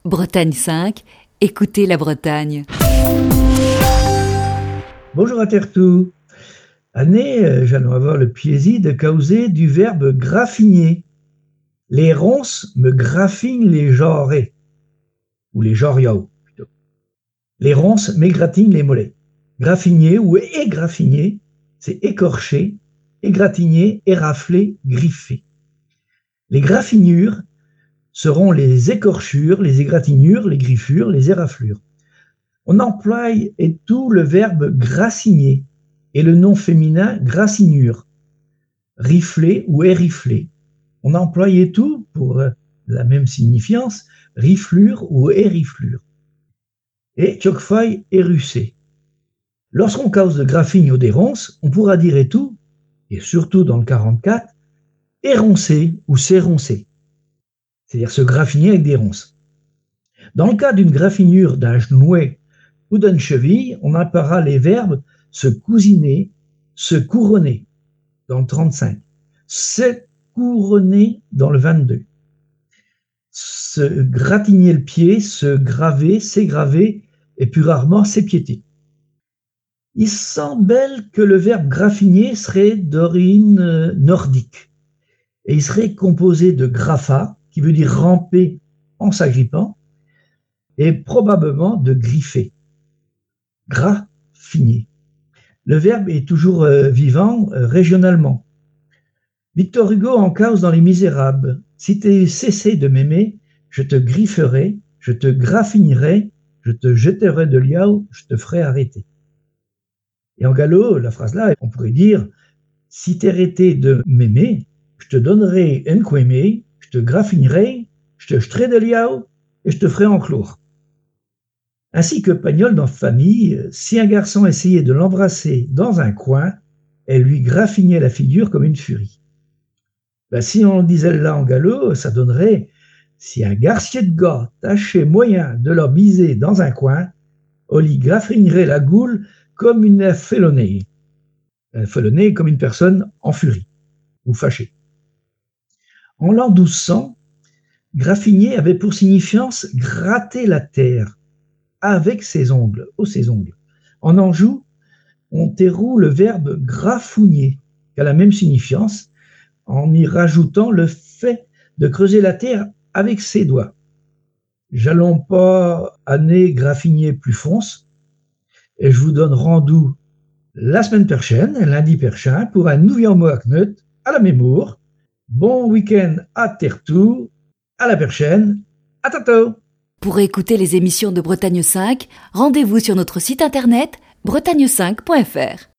Bretagne 5, écoutez la Bretagne. Bonjour à Tertou. Année, j'allais avoir le plaisir de causer du verbe graffiner. Les ronces me graffinent les jarrets, ou les joriaux plutôt. Les ronces m'égratignent les mollets. Graffiner ou égraffiner, c'est écorcher, égratigner, érafler, griffer. Les graffinures seront les écorchures, les égratignures, les griffures, les éraflures. On emploie et tout le verbe grassiner et le nom féminin grassinure, rifler ou érifler. On emploie tout pour la même signifiance, riflure ou ériflure. Et tchokfeuille érusser. Lorsqu'on cause de graffigne ou des ronces, on pourra dire et tout, et surtout dans le 44, éroncer ou s'éroncer, c'est-à-dire se graffiner avec des ronces. Dans le cas d'une graffinure d'un genouet ou d'une cheville, on emploiera les verbes se cousiner, se couronner dans le 35, se couronner dans le 22, se gratigner le pied, se graver, s'égraver et plus rarement s'épiéter. Il semble que le verbe graffiner serait d'origine nordique et il serait composé de grapha, qui veut dire ramper en s'agrippant, et probablement de griffer, graffiner. Le verbe est toujours vivant régionalement. Victor Hugo en cause dans Les Misérables. Si tu cessé de m'aimer, je te grifferai, je te graffinerai, je te jetterai de liao, je te ferai arrêter. Et en gallo, la phrase là, on pourrait dire si tu arrêté de m'aimer, je te donnerai un couémé, je te graffinerai, je te jetterai de liao et je te ferai enclore. Ainsi que Pagnol dans Famille, si un garçon essayait de l'embrasser dans un coin, elle lui graffinait la figure comme une furie. Si on disait là en gallo, ça donnerait si un garcier de gars tâchait moyen de leur biser dans un coin, on lui graffinerait la goule comme une félonnée. Un félonnée comme une personne en furie ou fâchée. En l'an 1200, graffiner avait pour signifiance gratter la terre avec ses ongles, ses ongles. En Anjou, on terroue le verbe graffougner, qui a la même signifiance, en y rajoutant le fait de creuser la terre avec ses doigts. J'allons pas année graffiner plus fonce, et je vous donne rendez-vous la semaine prochaine, lundi prochain, pour un nouveau mot à Knut, à la mémoire. Bon week-end à Tertou, à la prochaine, à tantôt. Pour écouter les émissions de Bretagne 5, rendez-vous sur notre site internet bretagne5.fr.